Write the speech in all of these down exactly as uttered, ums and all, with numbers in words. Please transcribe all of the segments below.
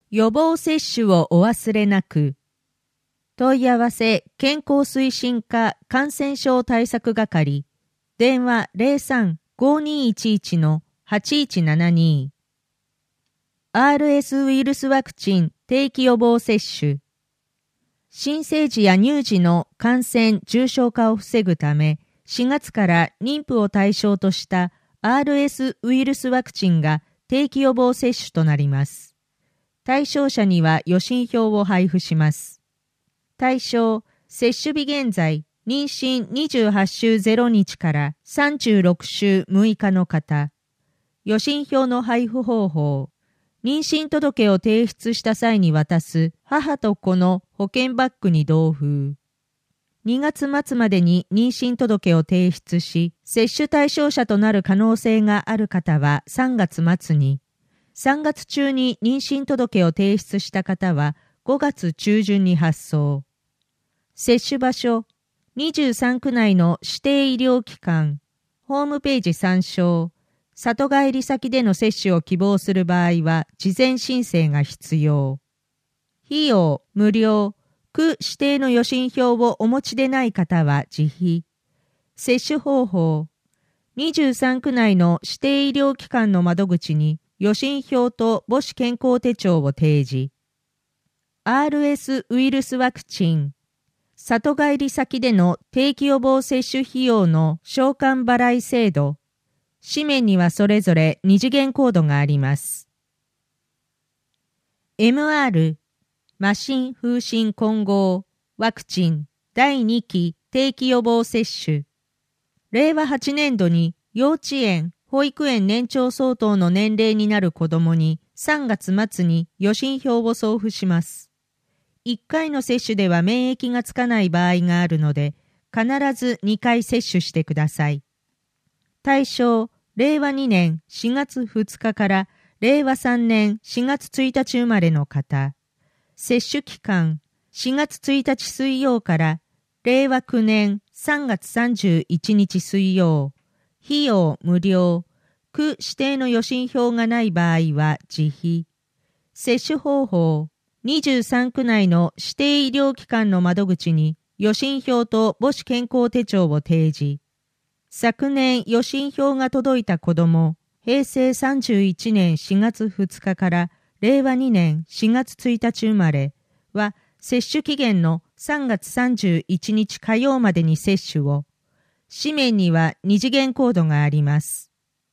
予防接種をお忘れなく。問い合わせ健康推進課感染症対策係電話 ゼロさん ごにいちいち はちいちななに。 アールエス ウイルスワクチン定期予防接種。新生児や乳児の感染重症化を防ぐため、しがつから妊婦を対象とした アールエス ウイルスワクチンが定期予防接種となります。対象者には予診票を配布します。対象、接種日現在、妊娠にじゅうはちしゅうぜろにちからさんじゅうろくしゅうむいかの方。予診票の配布方法。妊娠届を提出した際に渡す母と子の保険バッグに同封。にがつまつまでに妊娠届を提出し、接種対象者となる可能性がある方はさんがつまつに、さんがつ中に妊娠届を提出した方はごがつちゅうじゅんに発送。接種場所、にじゅうさんく内の指定医療機関、ホームページ参照、里帰り先での接種を希望する場合は事前申請が必要。費用、無料、区指定の予診票をお持ちでない方は自費。接種方法、にじゅうさんく内の指定医療機関の窓口に予診票と母子健康手帳を提示。アールエス ウイルスワクチン、里帰り先での定期予防接種費用の償還払い制度。紙面にはそれぞれに次元コードがあります。エムアール、麻疹風疹混合ワクチンだいにき定期予防接種。れいわはちねんどに幼稚園、保育園年長相当の年齢になる子どもにさんがつまつに予診票を送付します。いっかいの接種では免疫がつかない場合があるので、必ずにかい接種してください。対象、れいわにねんしがつふつかかられいわさんねんしがつついたち生まれの方。接種期間、しがつついたち水曜かられいわきゅうねんさんがつさんじゅういちにち水曜。費用無料。区指定の予診票がない場合は自費。接種方法、にじゅうさんく内の指定医療機関の窓口に予診票と母子健康手帳を提示。昨年予診票が届いた子ども、へいせいさんじゅういちねんしがつふつかかられいわにねんしがつついたち生まれは、接種期限のさんがつさんじゅういちにち火曜までに接種を。紙面にはに次元コードがあります。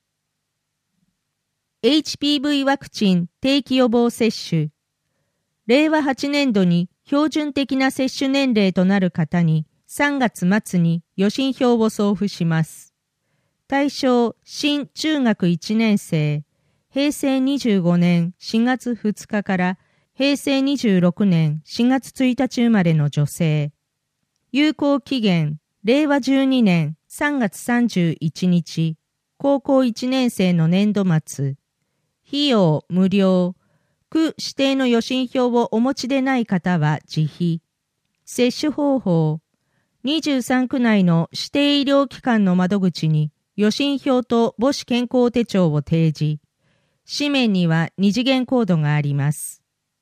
エイチピーブイ ワクチン定期予防接種。れいわはちねんどに標準的な接種年齢となる方にさんがつまつに予診票を送付します。対象、新中学いちねんせい、へいせいにじゅうごねんしがつふつかからへいせいにじゅうろくねんしがつついたち生まれの女性。有効期限、れいわじゅうにねんさんがつさんじゅういちにち、高校いちねんせいの年度末。費用無料。区指定の予診票をお持ちでない方は自費。接種方法、にじゅうさんく内の指定医療機関の窓口に予診票と母子健康手帳を提示。紙面にはに次元コードがあります。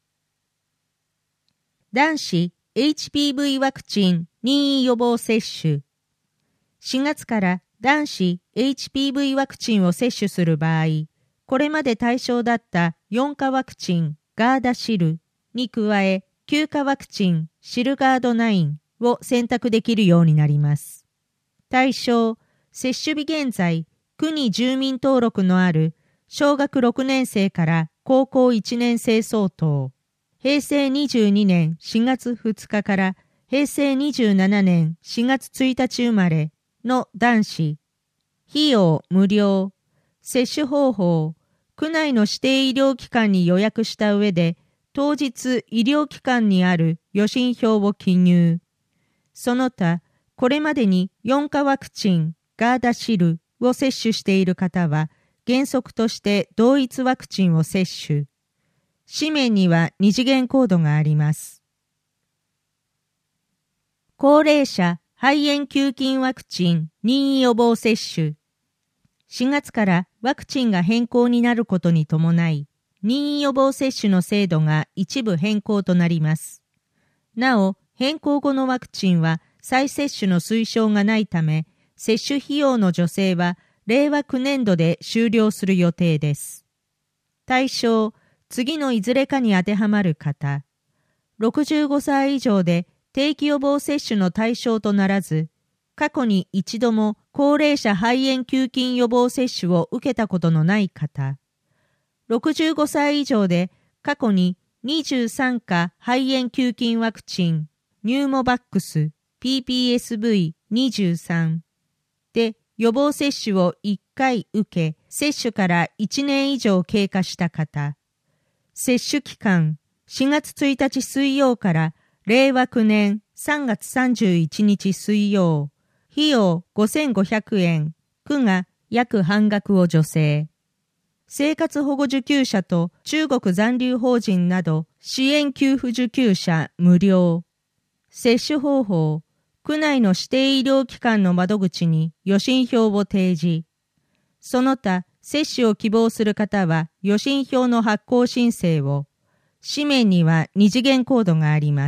男子 エイチピーブイ ワクチン任意予防接種。しがつから男子 エイチピーブイ ワクチンを接種する場合、これまで対象だったよんかワクチンガーダシルに加えきゅうかワクチンシルガードナインを選択できるようになります。対象、接種日現在、区に住民登録のある小学ろくねんせいから高校いちねんせい相当、へいせいにじゅうにねんしがつふつかからへいせいにじゅうななねんしがつついたち生まれの男子。費用無料。接種方法、区内の指定医療機関に予約した上で、当日医療機関にある予診票を記入。その他、これまでによんかワクチンガーダシルを接種している方は、原則として同一ワクチンを接種。紙面にはに次元コードがあります。高齢者肺炎球菌ワクチン任意予防接種。しがつからワクチンが変更になることに伴い、 任意予防接種の制度が一部変更となります。なお、変更後のワクチンは再接種の推奨がないため、接種費用の助成はれいわきゅうねんどで終了する予定です。対象、次のいずれかに当てはまる方、ろくじゅうごさい以上で定期予防接種の対象とならず、過去に一度も高齢者肺炎球菌予防接種を受けたことのない方、ろくじゅうごさい以上で過去ににじゅうさんか肺炎球菌ワクチン、ニューモバックス、ピーピーエスブイにじゅうさん で予防接種をいっかい受け、接種からいちねん以上経過した方、接種期間しがつついたち水曜かられいわきゅうねんさんがつさんじゅういちにち水曜、費用ごせんごひゃくえん、区が約半額を助成。生活保護受給者と中国残留邦人など支援給付受給者無料。接種方法、区内の指定医療機関の窓口に予診票を提示。その他、接種を希望する方は予診票の発行申請を。紙面には二次元コードがあります。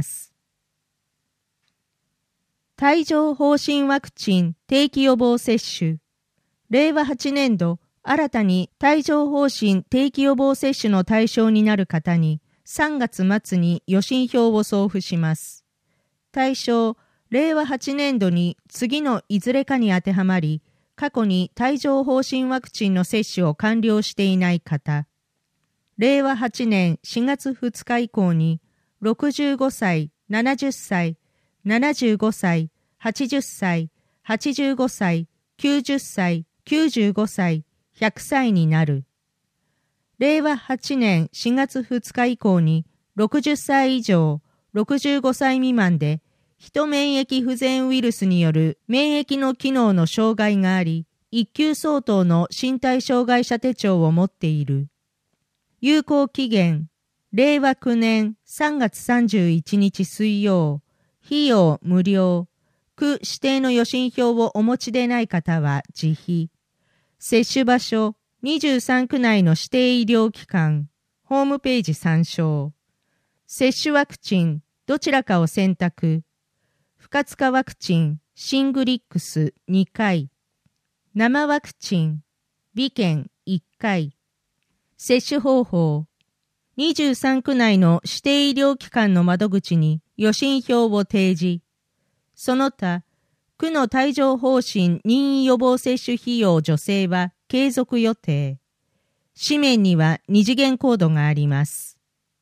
帯状疱疹ワクチン定期予防接種。れいわはちねんど、新たに帯状疱疹定期予防接種の対象になる方にさんがつまつに予診票を送付します。対象、れいわはちねんどに次のいずれかに当てはまり、過去に帯状疱疹ワクチンの接種を完了していない方。れいわはちねんしがつふつか以降にろくじゅうごさい、ななじゅっさい、ななじゅうごさい、はちじゅっさい、はちじゅうごさい、きゅうじゅっさい、きゅうじゅうごさい、ひゃくさいになる。れいわはちねんしがつふつか以降にろくじゅっさい以上、ろくじゅうごさい未満で、ヒ免疫不全ウイルスによる免疫の機能の障害があり、一級相当の身体障害者手帳を持っている。有効期限、れいわきゅうねんさんがつさんじゅういちにち水曜、費用無料、区指定の予診票をお持ちでない方は自費。接種場所、にじゅうさんく内の指定医療機関、ホームページ参照。接種ワクチン、どちらかを選択。不活化ワクチン、シングリックスにかい。生ワクチン、ビケンいっかい。接種方法、にじゅうさんく内の指定医療機関の窓口に予診票を提示。その他、区の帯状疱疹任意予防接種費用助成は継続予定。紙面には二次元コードがあります。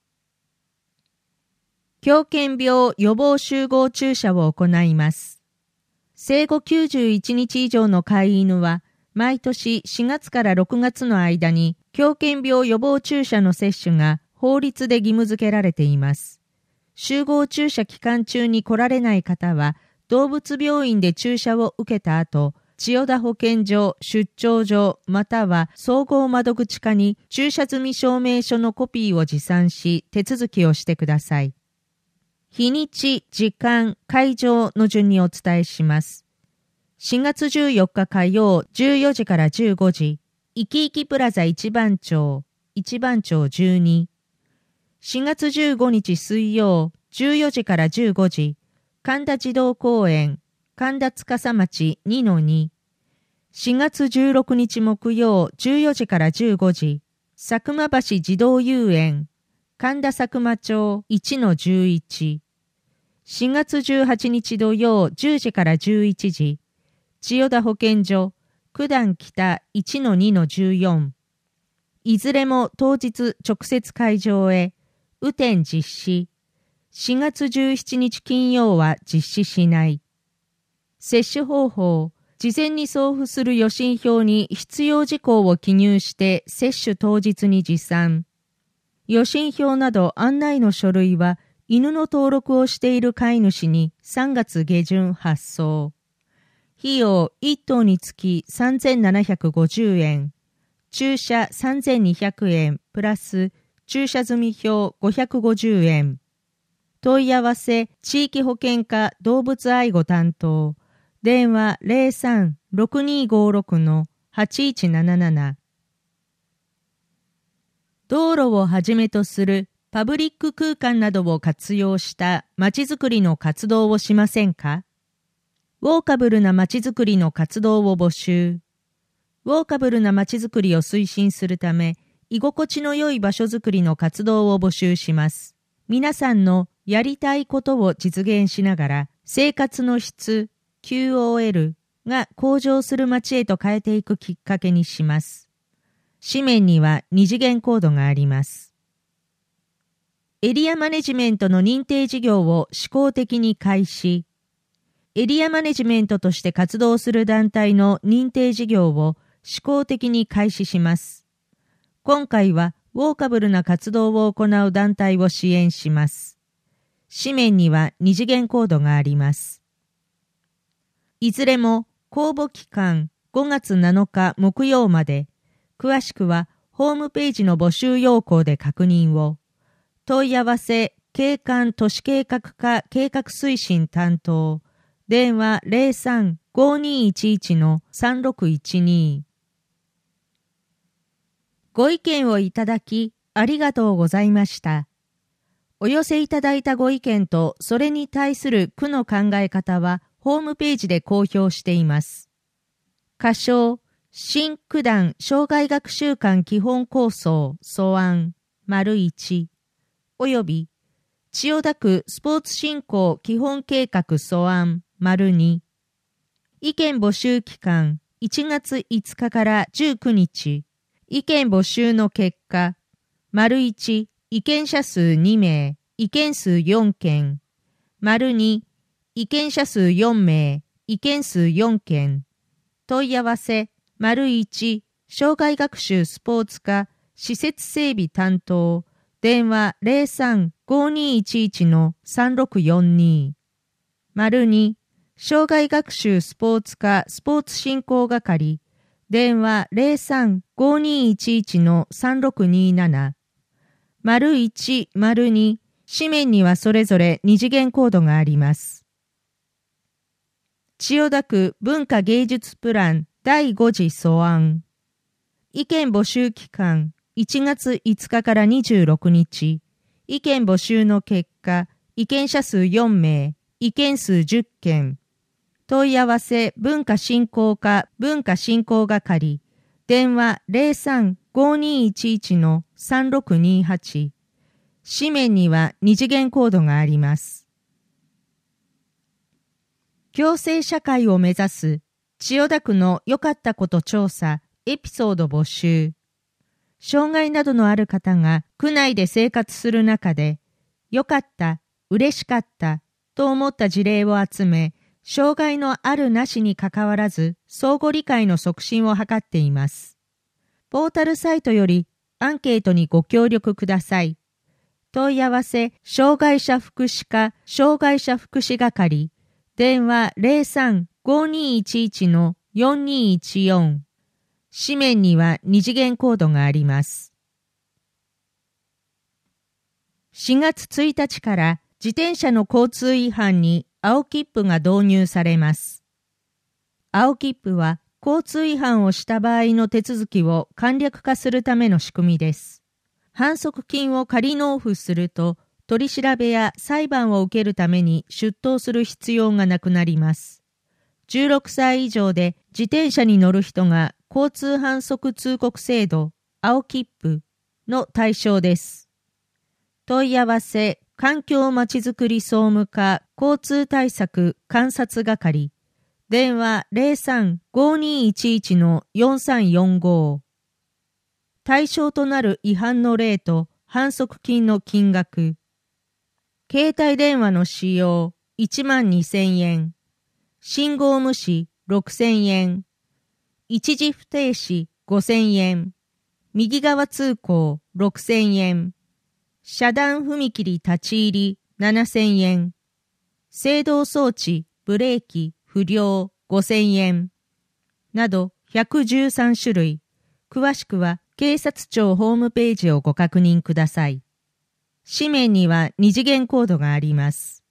狂犬病予防集合注射を行います。生後きゅうじゅういちにち以上の飼い犬は、毎年しがつからろくがつの間に狂犬病予防注射の接種が法律で義務付けられています。集合注射期間中に来られない方は、動物病院で注射を受けた後、千代田保健所、出張所、または総合窓口課に注射済み証明書のコピーを持参し、手続きをしてください。日にち、時間、会場の順にお伝えします。しがつじゅうよっか火曜じゅうよじからじゅうごじ、いきいきプラザ一番町、一番町じゅうに。しがつじゅうごにち水曜じゅうよじからじゅうごじ、神田児童公園、神田司町 にのに。しがつじゅうろくにち木曜じゅうよじからじゅうごじ、佐久間橋児童遊園、神田佐久間町 いちのじゅういち。しがつじゅうはちにち土曜じゅうじからじゅういちじ、千代田保健所、九段北 いちのにのじゅうよん。いずれも当日直接会場へ、雨天実施。しがつじゅうしちにち金曜は実施しない。接種方法、事前に送付する予診票に必要事項を記入して接種当日に持参。予診票など案内の書類は犬の登録をしている飼い主にさんがつげじゅん発送。費用いっとうにつきさんぜんななひゃくごじゅうえん。注射さんぜんにひゃくえんプラス注射済票ごひゃくごじゅうえん。問い合わせ地域保健課動物愛護担当。電話 ゼロさん ろくにーごーろく はちいちなななな。 道路をはじめとするパブリック空間などを活用したまちづくりの活動をしませんか？ウォーカブルなまちづくりの活動を募集。ウォーカブルなまちづくりを推進するため、居心地の良い場所づくりの活動を募集します。皆さんのやりたいことを実現しながら、生活の質 キューオーエル が向上する街へと変えていくきっかけにします。紙面には二次元コードがあります。エリアマネジメントの認定事業を試行的に開始。エリアマネジメントとして活動する団体の認定事業を試行的に開始します。今回はウォーカブルな活動を行う団体を支援します。紙面には二次元コードがあります。いずれも公募期間ごがつなのか木曜まで、詳しくはホームページの募集要項で確認を。問い合わせ、景観都市計画課計画推進担当、電話 ゼロさん ごにいちいち さんろくいちに。ご意見をいただきありがとうございました。お寄せいただいたご意見とそれに対する区の考え方はホームページで公表しています。仮称、新区団生涯学習館基本構想素案丸いちおよび千代田区スポーツ振興基本計画素案丸に意見募集期間いちがついつかからじゅうくにち意見募集の結果丸いち意見者数にめい意見数よんけん丸に意見者数よんめい意見数よんけん問い合わせ丸いち生涯学習スポーツ課施設整備担当電話 ゼロさん ごにいちいち さんろくよんに 丸に生涯学習スポーツ課スポーツ振興係電話 ゼロさん ごにいちいち さんろくになな 丸いち丸に紙面にはそれぞれ二次元コードがあります。千代田区文化芸術プランだいご次素案意見募集期間いちがついつかからにじゅうろくにち意見募集の結果意見者数よんめい意見数じゅっけん問い合わせ文化振興課文化振興係電話 ゼロさん ごにいちいち さんろくにはち 紙面には二次元コードがあります。共生社会を目指す千代田区の良かったこと調査エピソード募集。障害などのある方が区内で生活する中で良かった、嬉しかったと思った事例を集め、障害のあるなしにかかわらず相互理解の促進を図っています。ポータルサイトよりアンケートにご協力ください。問い合わせ障害者福祉課障害者福祉係電話 ゼロさん ごにいちいち よんにいちよん 紙面には二次元コードがあります。しがつついたちから自転車の交通違反に青切符が導入されます。青切符は交通違反をした場合の手続きを簡略化するための仕組みです。反則金を仮納付すると取り調べや裁判を受けるために出頭する必要がなくなります。じゅうろくさい以上で自転車に乗る人が交通反則通告制度青切符の対象です。問い合わせ環境まちづくり総務課交通対策監察係電話 ゼロさん ごにいちいち よんさんよんご 対象となる違反の例と反則金の金額携帯電話の使用いちまんにせんえん信号無視ろくせんえん一時不停止ごせんえん右側通行ろくせんえん遮断踏切立ち入りななせんえん制動装置ブレーキ不良ごせんえんなどひゃくじゅうさんしゅるい。詳しくは警察庁ホームページをご確認ください。紙面には二次元コードがあります。